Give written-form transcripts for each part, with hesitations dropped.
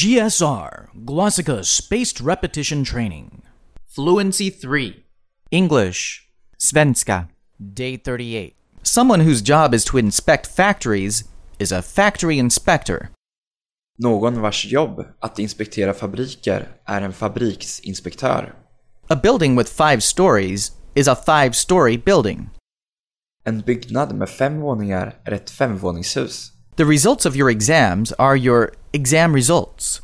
GSR, Glossika Spaced Repetition Training. Fluency 3. English. Svenska. Day 38. Someone whose job is to inspect factories is a factory inspector. Någon vars jobb att inspektera fabriker är en fabriksinspektör. A building with 5 stories is a 5-story building. En byggnad med 5 våningar är ett 5-våningshus. The results of your exams are your exam results.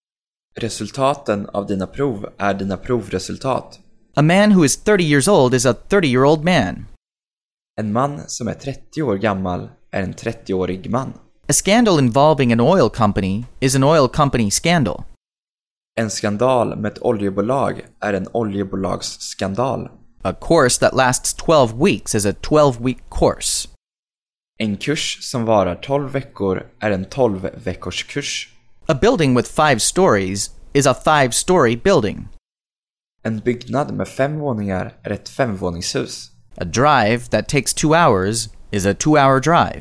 Resultaten av dina prov är dina provresultat. A man who is 30 years old is a 30-year-old man. En man som är 30 år gammal är en 30-årig man. A scandal involving an oil company is an oil company scandal. En skandal med ett oljebolag är en oljebolagsskandal. A course that lasts 12 weeks is a 12-week course. En kurs som varar 12 veckor är en 12-veckors kurs. A building with 5 stories is a 5-story building. En byggnad med 5 våningar är ett 5-våningshus. A drive that takes 2 hours is a 2-hour drive.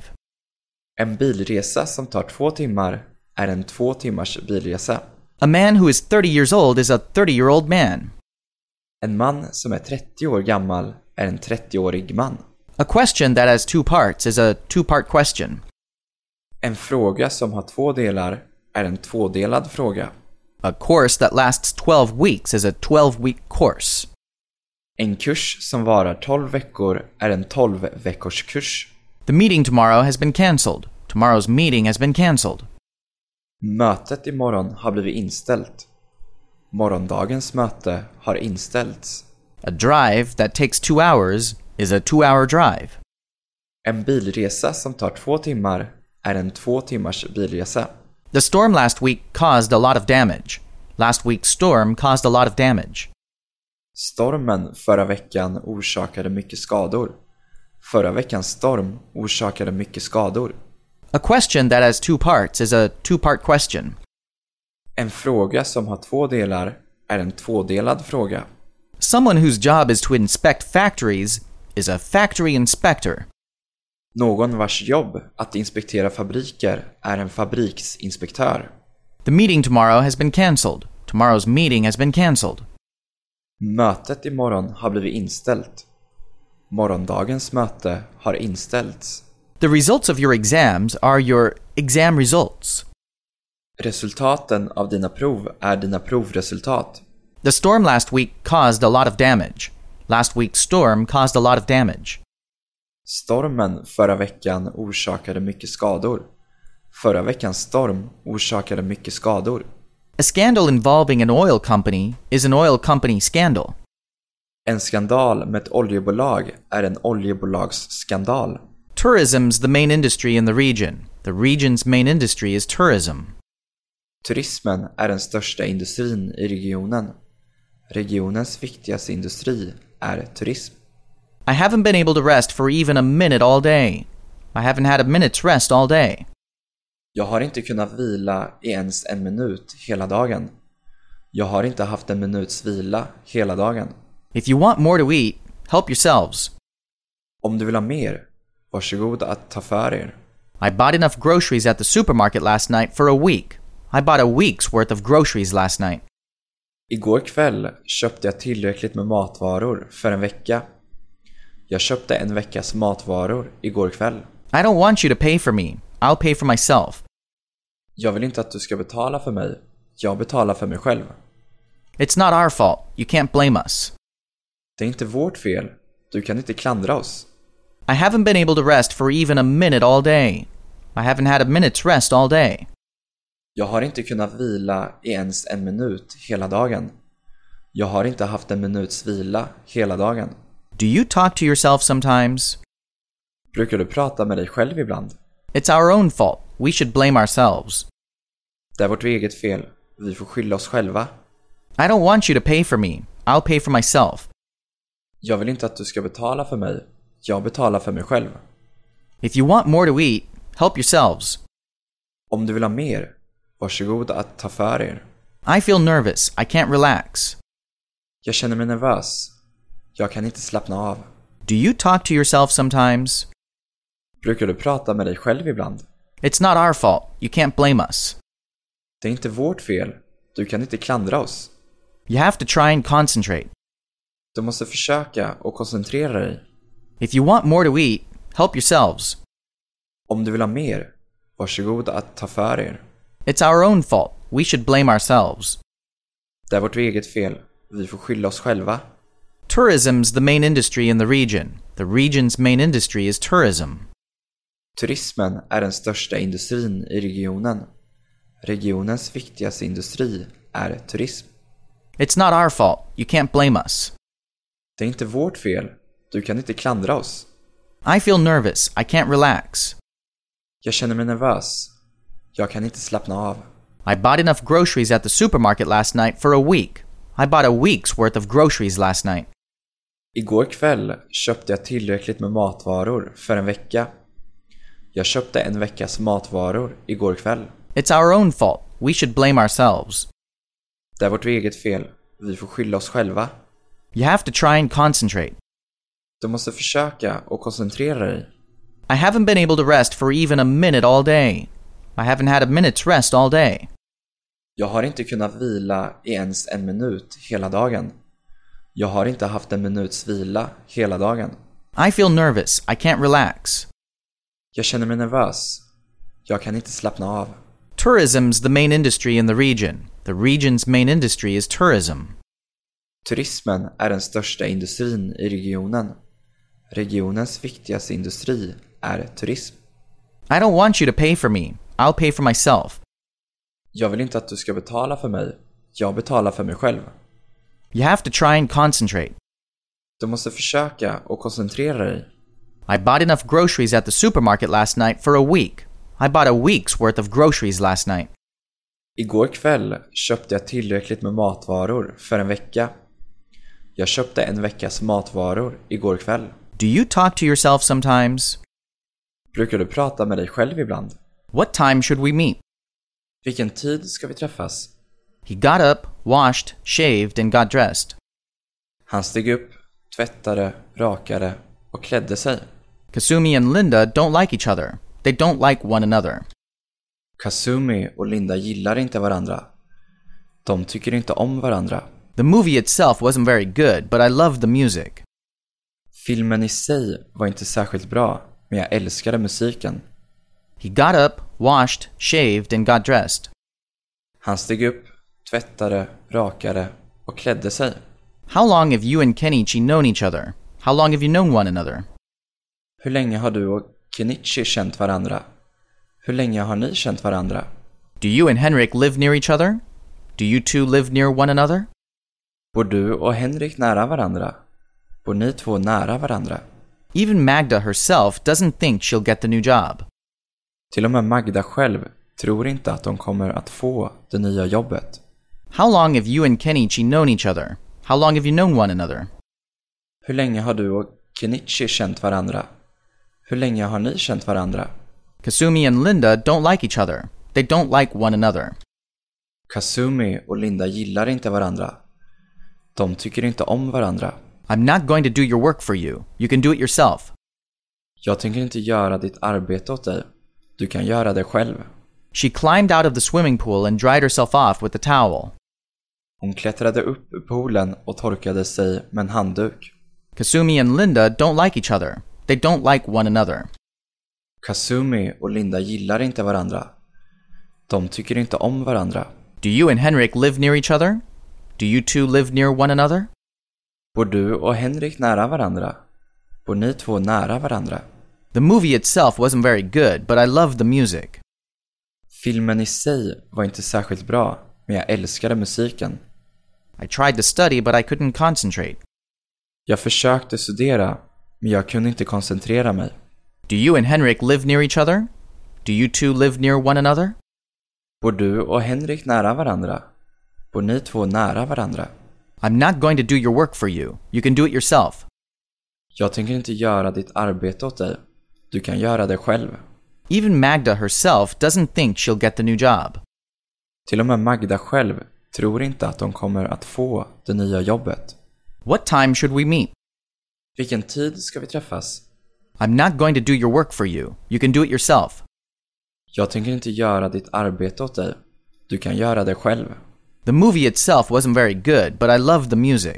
En bilresa som tar 2 timmar är en 2 timmars bilresa. A man who is 30 years old is a 30-year-old man. En man som är 30 år gammal är en 30-årig man. A question that has 2 parts is a 2-part question. En fråga som har 2 delar är en 2-delad fråga. A course that lasts 12 weeks is a 12-week course. En kurs som varar 12 veckor är en 12-veckors kurs. The meeting tomorrow has been cancelled. Tomorrow's meeting has been cancelled. Mötet imorgon har blivit inställt. Morgondagens möte har inställts. A drive that takes 2 hours is a 2-hour drive. En bilresa som tar 2 timmar är en 2 timmars bilresa. The storm last week caused a lot of damage. Last week's storm caused a lot of damage. Stormen förra veckan orsakade mycket skador. Förra veckans storm orsakade mycket skador. A question that has 2 parts is a 2-part question. En fråga som har 2 delar är en 2-delad fråga. Someone whose job is to inspect factories is a factory inspector. Någon vars jobb att inspektera fabriker är en fabriksinspektör. The meeting tomorrow has been cancelled. Tomorrow's meeting has been cancelled. Mötet imorgon har blivit inställt. Morgondagens möte har inställts. The results of your exams are your exam results. Resultaten av dina prov är dina provresultat. The storm last week caused a lot of damage. Last week's storm caused a lot of damage. Stormen förra veckan orsakade mycket skador. Förra veckans storm orsakade mycket skador. A scandal involving an oil company is an oil company scandal. En skandal med ett oljebolag är en oljebolagsskandal. Tourism's the main industry in the region. The region's main industry is tourism. Turismen är den största industrin i regionen. Regionens viktigaste industri är turism. I haven't been able to rest for even a minute all day. I haven't had a minute's rest all day. Jag har inte kunnat vila i ens en minut hela dagen. Jag har inte haft en minuts vila hela dagen. If you want more to eat, help yourselves. Om du vill ha mer, varsågod att ta för er. I bought enough groceries at the supermarket last night for a week. I bought a week's worth of groceries last night. Igår kväll köpte jag tillräckligt med matvaror för en vecka. Jag köpte en veckas matvaror igår kväll. I don't want you to pay for me. I'll pay for myself. Jag vill inte att du ska betala för mig. Jag betalar för mig själv. It's not our fault. You can't blame us. Det är inte vårt fel. Du kan inte klandra oss. I haven't been able to rest for even a minute all day. I haven't had a minute's rest all day. Jag har inte kunnat vila i ens en minut hela dagen. Jag har inte haft en minuts vila hela dagen. Do you talk to yourself sometimes? Brukar du prata med dig själv ibland? It's our own fault. We should blame ourselves. Det är vårt eget fel. Vi får skylla oss själva. I don't want you to pay for me. I'll pay for myself. Jag vill inte att du ska betala för mig. Jag betalar för mig själv. If you want more to eat, help yourselves. Om du vill ha mer, varsågod att ta för er. I feel nervous. I can't relax. Jag känner mig nervös. Jag kan inte slappna av. Do you talk to yourself sometimes? Brukar du prata med dig själv ibland? It's not our fault. You can't blame us. Det är inte vårt fel. Du kan inte klandra oss. You have to try and concentrate. Du måste försöka och koncentrera dig. If you want more to eat, help yourselves. Om du vill ha mer, varsågod att ta för er. It's our own fault. We should blame ourselves. Det är vårt eget fel. Vi får skylla oss själva. Tourism's the main industry in the region. The region's main industry is tourism. Turismen är den största industrin i regionen. Regionens viktigaste industri är turism. It's not our fault. You can't blame us. Det är inte vårt fel. Du kan inte klandra oss. I feel nervous. I can't relax. Jag känner mig nervös. Jag kan inte slappna av. I bought enough groceries at the supermarket last night for a week. I bought a week's worth of groceries last night. Igår kväll köpte jag tillräckligt med matvaror för en vecka. Jag köpte en veckas matvaror igår kväll. It's our own fault. We should blame ourselves. Det är vårt eget fel. Vi får skylla oss själva. You have to try and concentrate. Du måste försöka och koncentrera dig. I haven't been able to rest for even a minute all day. I haven't had a minute's rest all day. Jag har inte kunnat vila i ens en minut hela dagen. Jag har inte haft en minuts vila hela dagen. I feel nervous. I can't relax. Jag känner mig nervös. Jag kan inte slappna av. Tourism's the main industry in the region. The region's main industry is tourism. Turismen är den största industrin i regionen. Regionens viktigaste industri är turism. I don't want you to pay for me. I'll pay for myself. Jag vill inte att du ska betala för mig. Jag betalar för mig själv. You have to try and concentrate. Du måste försöka och koncentrera dig. I bought enough groceries at the supermarket last night for a week. I bought a week's worth of groceries last night. Igår kväll köpte jag tillräckligt med matvaror för en vecka. Jag köpte en veckas matvaror igår kväll. Do you talk to yourself sometimes? Brukar du prata med dig själv ibland? What time should we meet? Vilken tid ska vi träffas? He got up, washed, shaved, and got dressed. Han steg upp, tvättade, rakade och klädde sig. Kasumi and Linda don't like each other. They don't like one another. Kasumi och Linda gillar inte varandra. De tycker inte om varandra. The movie itself wasn't very good, but I loved the music. Filmen i sig var inte särskilt bra, men jag älskade musiken. He got up, washed, shaved, and got dressed. Han steg upp, tvättade, rakade och klädde sig. How long have you and Kenichi known each other? How long have you known one another? Hur länge har du och Kenichi känt varandra? Hur länge har ni känt varandra? Do you and Henrik live near each other? Do you two live near one another? Bor du och Henrik nära varandra? Bor ni två nära varandra? Even Magda herself doesn't think she'll get the new job. Till och med Magda själv tror inte att de kommer att få det nya jobbet. How long have you and Kenichi known each other? How long have you known one another? Hur länge har du och Kenichi känt varandra? Hur länge har ni känt varandra? Kasumi and Linda don't like each other. They don't like one another. Kasumi och Linda gillar inte varandra. De tycker inte om varandra. I'm not going to do your work for you. You can do it yourself. Jag tänker inte göra ditt arbete åt dig. Du kan göra det själv. She climbed out of the swimming pool and dried herself off with a towel. Hon klättrade upp ur poolen och torkade sig med en handduk. Kasumi and Linda don't like each other. They don't like one another. Kasumi och Linda gillar inte varandra. De tycker inte om varandra. Do you and Henrik live near each other? Do you two live near one another? Bor du och Henrik nära varandra? Bor ni två nära varandra? The movie itself wasn't very good, but I loved the music. Filmen i sig var inte särskilt bra, men jag älskade musiken. I tried to study, but I couldn't concentrate. Jag försökte studera, men jag kunde inte koncentrera mig. Do you and Henrik live near each other? Do you two live near one another? Bor du och Henrik nära varandra? Bor ni två nära varandra? I'm not going to do your work for you. You can do it yourself. Jag tänker inte göra ditt arbete åt dig. Du kan göra det själv. Even Magda herself doesn't think she'll get the new job. Till och med Magda själv tror inte att de kommer att få det nya jobbet. What time should we meet? Vilken tid ska vi träffas? I'm not going to do your work for you. You can do it yourself. Jag tänker inte göra ditt arbete åt dig. Du kan göra det själv. The movie itself wasn't very good, but I loved the music.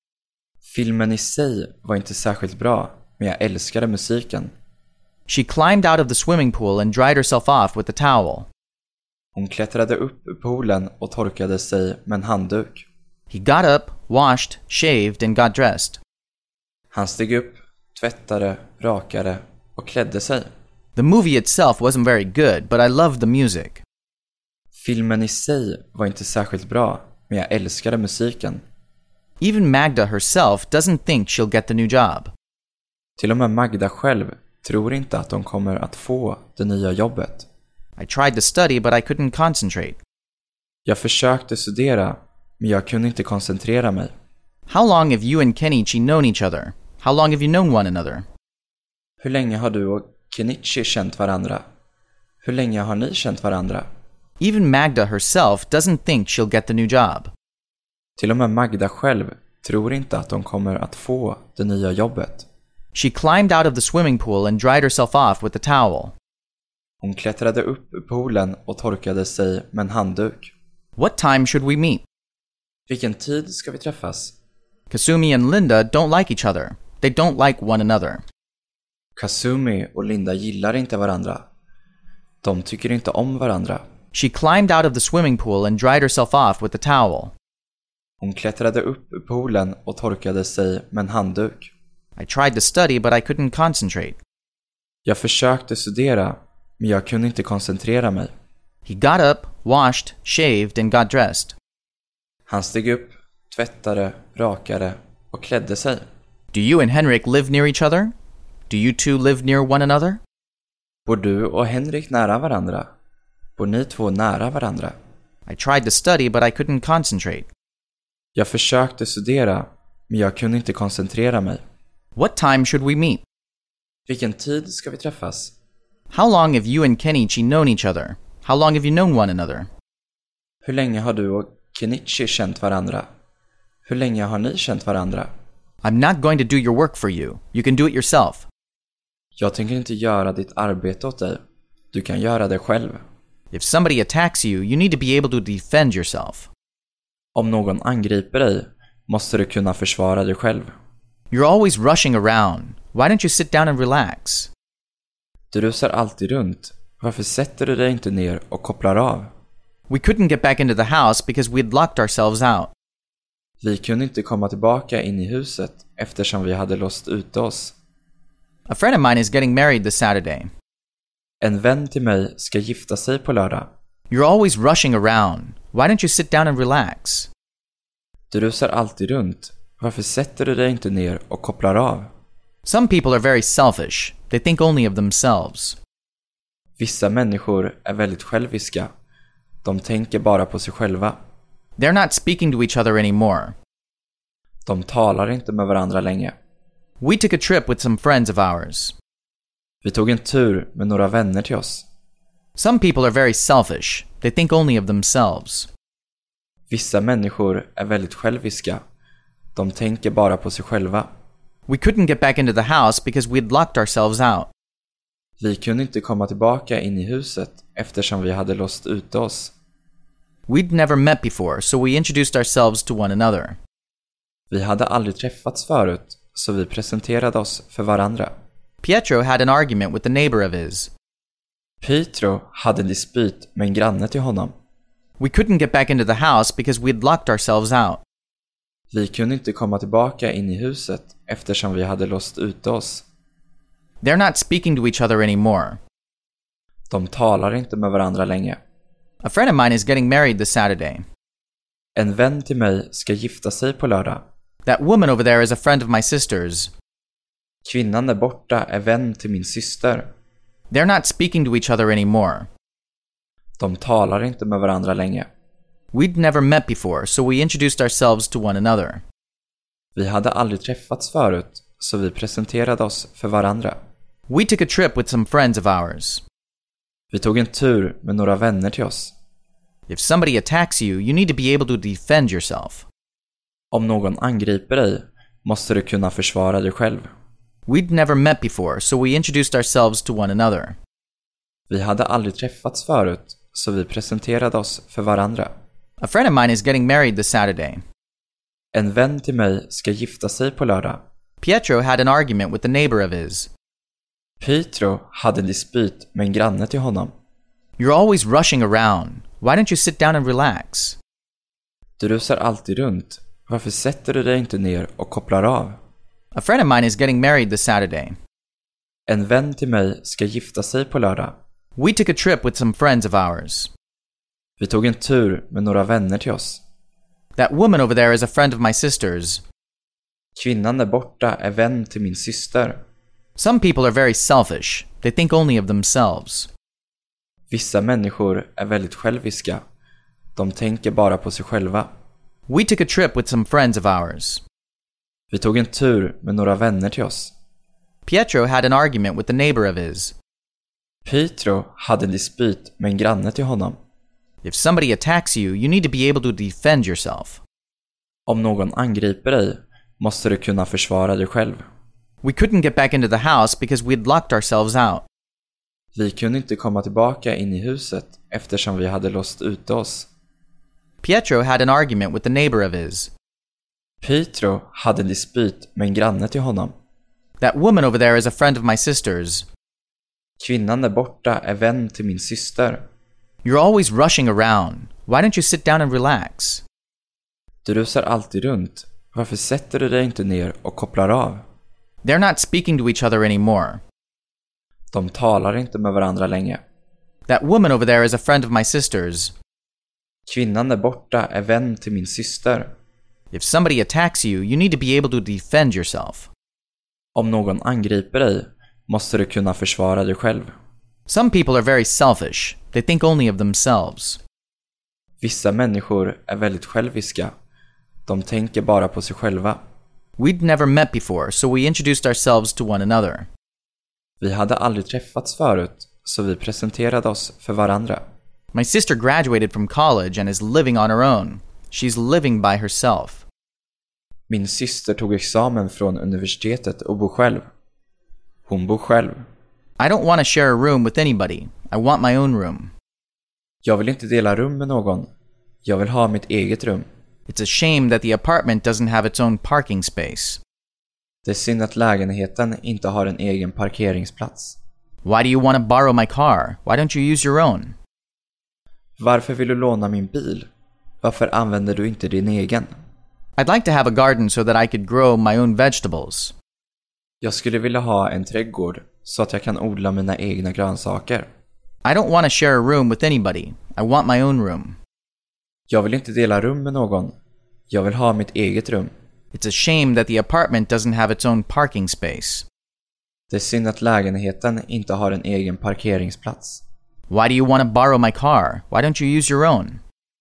Filmen i sig var inte särskilt bra, men jag älskade musiken. She climbed out of the swimming pool and dried herself off with a towel. Hon klättrade upp ur poolen och torkade sig med en handduk. He got up, washed, shaved, and got dressed. Han steg upp, tvättade, rakade och klädde sig. The movie itself wasn't very good, but I loved the music. Filmen i sig var inte särskilt bra, men jag älskade musiken. Even Magda herself doesn't think she'll get the new job. Till och med Magda själv tror inte att de kommer att få det nya jobbet. I tried to study, but I couldn't concentrate. Jag försökte studera, men jag kunde inte koncentrera mig. How long have you and Kenichi known each other? How long have you known one another? Hur länge har du och Kenichi känt varandra? Hur länge har ni känt varandra? Even Magda herself doesn't think she'll get the new job. Till och med Magda själv tror inte att de kommer att få det nya jobbet. She climbed out of the swimming pool and dried herself off with a towel. Hon klättrade upp ur poolen och torkade sig med en handduk. What time should we meet? Vilken tid ska vi träffas? Kasumi and Linda don't like each other. They don't like one another. Kasumi och Linda gillar inte varandra. De tycker inte om varandra. She climbed out of the swimming pool and dried herself off with a towel. Hon klättrade upp ur poolen och torkade sig med en handduk. I tried to study, but I couldn't concentrate. Jag försökte studera, men jag kunde inte koncentrera mig. He got up, washed, shaved, and got dressed. Han steg upp, tvättade, rakade och klädde sig. Do you and Henrik live near each other? Do you two live near one another? Bor du och Henrik nära varandra? Bor ni två nära varandra? I tried to study, but I couldn't concentrate. Jag försökte studera, men jag kunde inte koncentrera mig. What time should we meet? Vilken tid ska vi träffas? How long have you and Kenichi known each other? How long have you known one another? Hur länge har du och Kenichi känt varandra? Hur länge har ni känt varandra? I'm not going to do your work for you. You can do it yourself. Jag tänker inte göra ditt arbete åt dig. Du kan göra det själv. If somebody attacks you, you need to be able to defend yourself. Om någon angriper dig, måste du kunna försvara dig själv. You're always rushing around. Why don't you sit down and relax? Du rusar alltid runt. Varför sätter du dig inte ner och kopplar av? We couldn't get back into the house because we'd locked ourselves out. Vi kunde inte komma tillbaka in i huset eftersom vi hade låst ute oss. A friend of mine is getting married this Saturday. En vän till mig ska gifta sig på lördag. You're always rushing around. Why don't you sit down and relax? Du rusar alltid runt. Varför sätter du dig inte ner och kopplar av? Some people are very selfish. They think only of themselves. Vissa människor är väldigt själviska. De tänker bara på sig själva. They're not speaking to each other anymore. De talar inte med varandra längre. We took a trip with some friends of ours. Vi tog en tur med några vänner till oss. Some people are very selfish. They think only of themselves. Vissa människor är väldigt själviska. De tänker bara på sig själva. We couldn't get back into the house because we'd locked ourselves out. Vi kunde inte komma tillbaka in i huset eftersom vi hade låst ute oss. We'd never met before, so we introduced ourselves to one another. Vi hade aldrig träffats förut, så vi presenterade oss för varandra. Pietro had an argument with a neighbor of his. Pietro hade en dispyt med en granne till honom. We couldn't get back into the house because we'd locked ourselves out. Vi kunde inte komma tillbaka in i huset eftersom vi hade låst ute oss. They're not speaking to each other anymore. De talar inte med varandra längre. A friend of mine is getting married this Saturday. En vän till mig ska gifta sig på lördag. That woman over there is a friend of my sister's. Kvinnan där borta är vän till min syster. They're not speaking to each other anymore. De talar inte med varandra längre. We'd never met before, so we introduced ourselves to one another. Vi hade aldrig träffats förut, så vi presenterade oss för varandra. We took a trip with some friends of ours. Vi tog en tur med några vänner till oss. If somebody attacks you, you need to be able to defend yourself. Om någon angriper dig, måste du kunna försvara dig själv. We'd never met before, so we introduced ourselves to one another. Vi hade aldrig träffats förut, så vi presenterade oss för varandra. A friend of mine is getting married this Saturday. En vän till mig ska gifta sig på lördag. Pietro had an argument with a neighbor of his. Pietro hade en dispyt med en granne till honom. You're always rushing around. Why don't you sit down and relax? Du rusar alltid runt. Varför sätter du dig inte ner och kopplar av? A friend of mine is getting married this Saturday. En vän till mig ska gifta sig på lördag. We took a trip with some friends of ours. Vi tog en tur med några vänner till oss. That woman over there is a friend of my sister's. Kvinnan där borta är vän till min syster. Some people are very selfish. They think only of themselves. Vissa människor är väldigt själviska. De tänker bara på sig själva. We took a trip with some friends of ours. Vi tog en tur med några vänner till oss. Pietro had an argument with a neighbor of his. Pietro hade en dispyt med en granne till honom. If somebody attacks you, you need to be able to defend yourself. Om någon angriper dig måste du kunna försvara dig själv. We couldn't get back into the house because we'd locked ourselves out. Vi kunde inte komma tillbaka in i huset eftersom vi hade låst ute oss. Pietro had an argument with a neighbor of his. Pietro hade en dispyt med en granne till honom. That woman over there is a friend of my sister's. Kvinnan där borta är vän till min syster. You're always rushing around. Why don't you sit down and relax? Du rusar alltid runt. Varför sätter du dig inte ner och kopplar av? They're not speaking to each other anymore. De talar inte med varandra längre. That woman over there is a friend of my sister's. Kvinnan där borta är vän till min syster. If somebody attacks you, you need to be able to defend yourself. Om någon angriper dig måste du kunna försvara dig själv. Some people are very selfish. They think only of themselves. Vissa människor är väldigt själviska. De tänker bara på sig själva. We'd never met before, so we introduced ourselves to one another. Vi hade aldrig träffats förut, så vi presenterade oss för varandra. My sister graduated from college and is living on her own. She's living by herself. Min syster tog examen från universitetet och bor själv. Hon bor själv. I don't want to share a room with anybody. I want my own room. Jag vill inte dela rum med någon. Jag vill ha mitt eget rum. It's a shame that the apartment doesn't have its own parking space. Det är synd att lägenheten inte har en egen parkeringsplats. Why do you want to borrow my car? Why don't you use your own? Varför vill du låna min bil? Varför använder du inte din egen? I'd like to have a garden so that I could grow my own vegetables. Jag skulle vilja ha en trädgård så att jag kan odla mina egna grönsaker. I don't want to share a room with anybody. I want my own room. Jag vill inte dela rum med någon. Jag vill ha mitt eget rum. It's a shame that the apartment doesn't have its own parking space. Det är synd att lägenheten inte har en egen parkeringsplats. Why do you want to borrow my car? Why don't you use your own?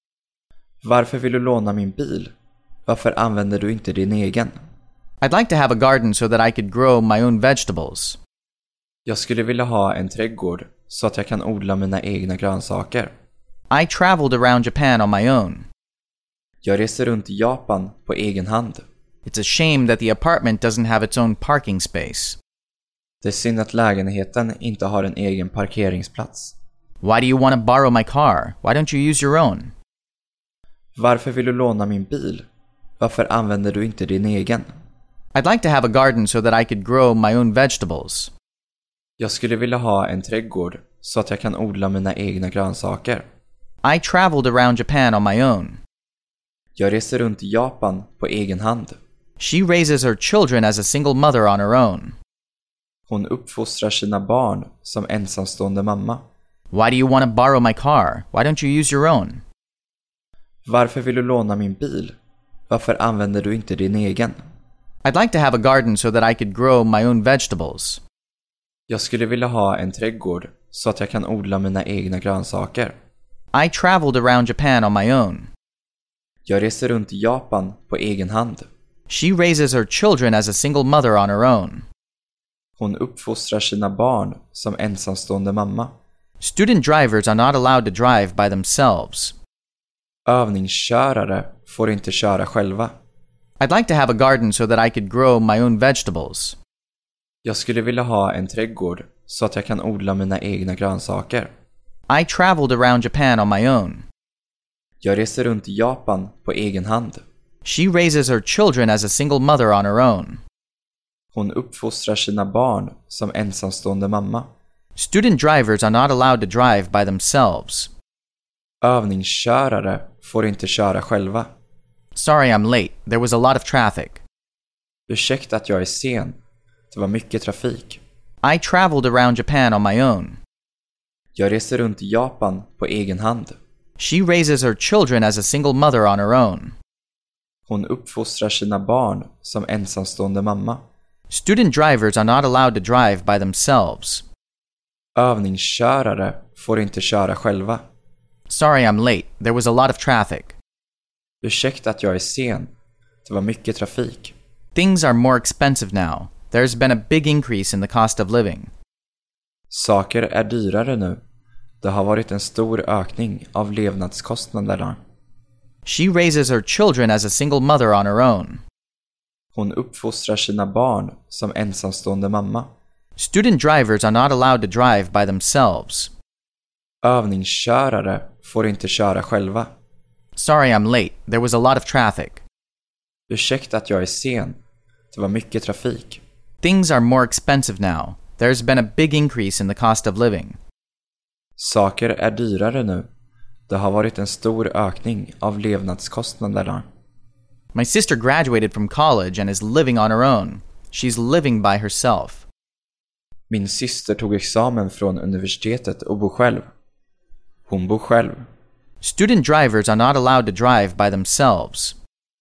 Varför vill du låna min bil? Varför använder du inte din egen? I'd like to have a garden so that I could grow my own vegetables. Jag skulle vilja ha en trädgård så att jag kan odla mina egna grönsaker. I traveled around Japan on my own. Jag reser runt i Japan på egen hand. It's a shame that the apartment doesn't have its own parking space. Det är synd att lägenheten inte har en egen parkeringsplats. Why do you want to borrow my car? Why don't you use your own? Varför vill du låna min bil? Varför använder du inte din egen? I'd like to have a garden so that I could grow my own vegetables. Jag skulle vilja ha en trädgård så att jag kan odla mina egna grönsaker. I traveled around Japan on my own. Jag reser runt i Japan på egen hand. She raises her children as a single mother on her own. Hon uppfostrar sina barn som ensamstående mamma. Why do you want to borrow my car? Why don't you use your own? Varför vill du låna min bil? Varför använder du inte din egen? I'd like to have a garden so that I could grow my own vegetables. Jag skulle vilja ha en trädgård så att jag kan odla mina egna grönsaker. I traveled around Japan on my own. Jag reser runt i Japan på egen hand. She raises her children as a single mother on her own. Hon uppfostrar sina barn som ensamstående mamma. Student drivers are not allowed to drive by themselves. Övningskörare får inte köra själva. I'd like to have a garden so that I could grow my own vegetables. Jag skulle vilja ha en trädgård så att jag kan odla mina egna grönsaker. I traveled around Japan on my own. Jag reser runt i Japan på egen hand. She raises her children as a single mother on her own. Hon uppfostrar sina barn som ensamstående mamma. Student drivers are not allowed to drive by themselves. Övningskörare får inte köra själva. Sorry I'm late. There was a lot of traffic. Ursäkta att jag är sen. Det var mycket trafik. I traveled around Japan on my own. Jag reser runt i Japan på egen hand. She raises her children as a single mother on her own. Hon uppfostrar sina barn som ensamstående mamma. Student drivers are not allowed to drive by themselves. Övningskörare får inte köra själva. Sorry I'm late. There was a lot of traffic. Ursäkta att jag är sen. Det var mycket trafik. Things are more expensive now. There's been a big increase in the cost of living. Saker är dyrare nu. Det har varit en stor ökning av levnadskostnaderna. She raises her children as a single mother on her own. Hon uppfostrar sina barn som ensamstående mamma. Student drivers are not allowed to drive by themselves. Övningskörare får inte köra själva. Sorry I'm late. There was a lot of traffic. Ursäkta att jag är sen. Det var mycket trafik. Things are more expensive now. There's been a big increase in the cost of living. Saker är dyrare nu. Det har varit en stor ökning av levnadskostnaderna. My sister graduated from college and is living on her own. She's living by herself. Min syster tog examen från universitetet och bor själv. Hon bor själv. Student drivers are not allowed to drive by themselves.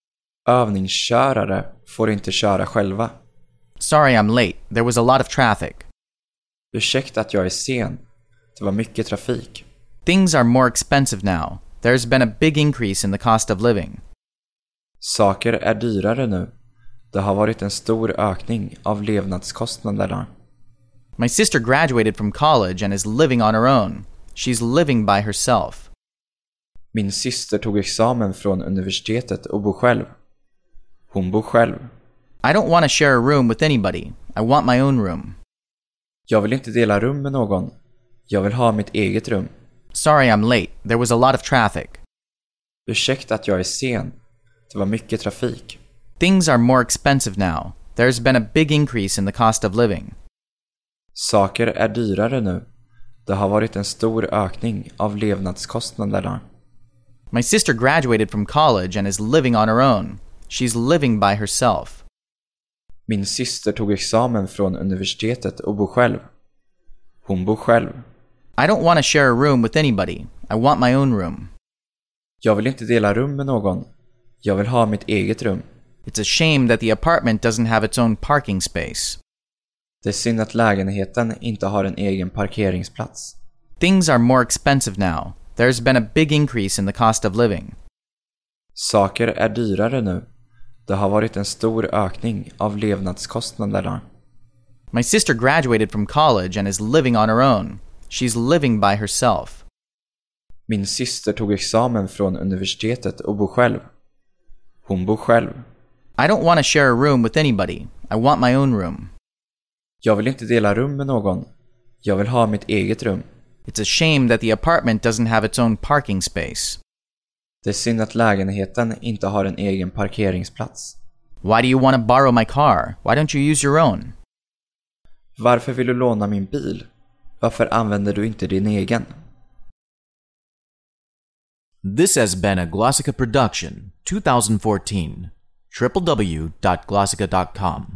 Övningskörare får inte köra själva. Sorry I'm late. There was a lot of traffic. Ursäkta att jag är sen. Det var mycket trafik. Things are more expensive now. There's been a big increase in the cost of living. Saker är dyrare nu. Det har varit en stor ökning av levnadskostnaderna. My sister graduated from college and is living on her own. She's living by herself. Min syster tog examen från universitetet och bor själv. Hon bor själv. I don't want to share a room with anybody. I want my own room. Jag vill inte dela rum med någon. Jag vill ha mitt eget rum. Sorry I'm late. There was a lot of traffic. Ursäkta att jag är sen. Det var mycket trafik. Things are more expensive now. There's been a big increase in the cost of living. Saker är dyrare nu. Det har varit en stor ökning av levnadskostnaderna. My sister graduated from college and is living on her own. She's living by herself. Min syster tog examen från universitetet och bor själv. Hon bor själv. I don't want to share a room with anybody. I want my own room. Jag vill inte dela rum med någon. Jag vill ha mitt eget rum. It's a shame that the apartment doesn't have its own parking space. Det är synd att lägenheten inte har en egen parkeringsplats. Things are more expensive now. There's been a big increase in the cost of living. Saker är dyrare nu. Det har varit en stor ökning av levnadskostnaderna. My sister graduated from college and is living on her own. She's living by herself. Min syster tog examen från universitetet och bor själv. Hon bor själv. I don't want to share a room with anybody. I want my own room. Jag vill inte dela rum med någon. Jag vill ha mitt eget rum. It's a shame that the apartment doesn't have its own parking space. Det är synd att lägenheten inte har en egen parkeringsplats. Why do you want to borrow my car? Why don't you use your own? Varför vill du låna min bil? Varför använder du inte din egen? This has been a Glossica production, 2014. www.glossica.com